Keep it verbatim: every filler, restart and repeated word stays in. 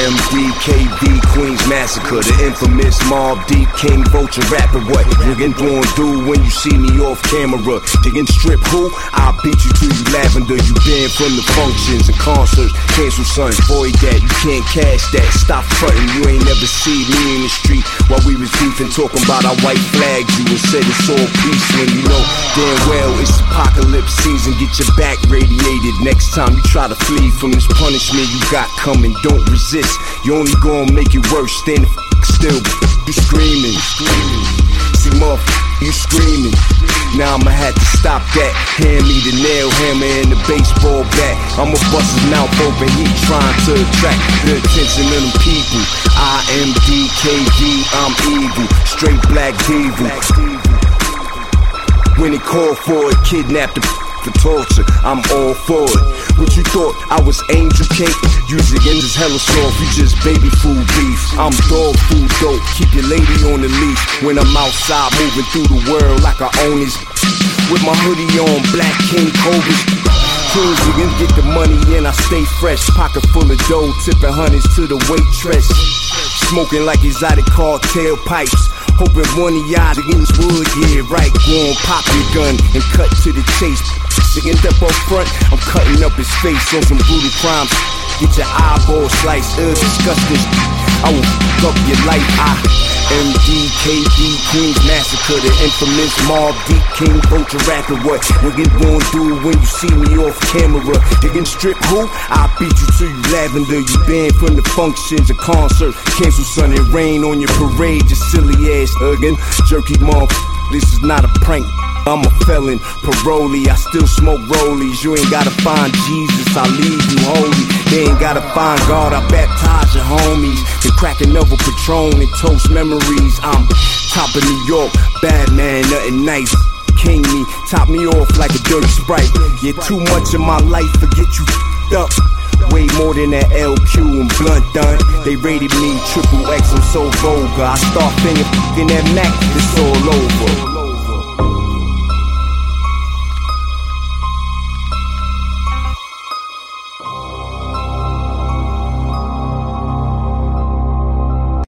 M D K V, Queens Massacre, the infamous Mobb Deep King Vulture rapper. What you gon' do when you see me off camera? Diggin' strip who? I'll beat you till you lavender. You banned from the functions and concerts. Cancel son, void that. You can't cash that. Stop frontin'. You ain't never see me in the street while we was beefing, talking about our white flags. You and said it's all peace when you know damn well it's apocalypse season. Get your back radiated next time you try to flee from this punishment you got coming. Don't resist. You only gonna make it worse. Stand the f still. You screaming, screaming. See, motherfucker, you screaming. Now I'ma have to stop that. Hand me the nail hammer and the baseball bat. I'ma bust his mouth open. He trying to attract the attention of them people. I am D K V, I'm evil. Straight black devil. When it called for it, kidnapped the for torture, I'm all for it. What you thought, I was angel cake? Usually in this hella soft, you just baby food beef. I'm dog food dope, keep your lady on the leash. When I'm outside moving through the world like I own this. With my hoodie on, black king cobras. Kings niggas get the money and I stay fresh. Pocket full of dough, tipping hundreds to the waitress. Smoking like exotic cartel pipes. Hoping one of y'all against wood, yeah, right. Go on, pop your gun and cut to the chase. Sticking up up front, I'm cutting up his face on some brutal crimes. Get your eyeball sliced, uh, disgusting. I will f*** up your life. I M D K V, Queens Massacre, the infamous Mobb Deep King Vulture rapper. What niggas gon' do when you see me off camera? Diggin' strip who? I'll beat you till you lavender. You banned from the functions and concerts. Cancel sun and rain on your parade, you silly ass again. Jerky motherfucker, this is not a prank. I'm a felon, parolee, I still smoke rollies. You ain't gotta find Jesus, I leave you holy. They ain't gotta find God, I baptize your homies. And crack another Patron and toast memories. I'm top of New York, bad man, nothing nice. King me, top me off like a dirty Sprite. Yeah, too much of my life, forget you f***ed up. Way more than that L Q and blunt done. They rated me triple X, I'm so vulgar. I start finger f***ing that Mac, it's all over.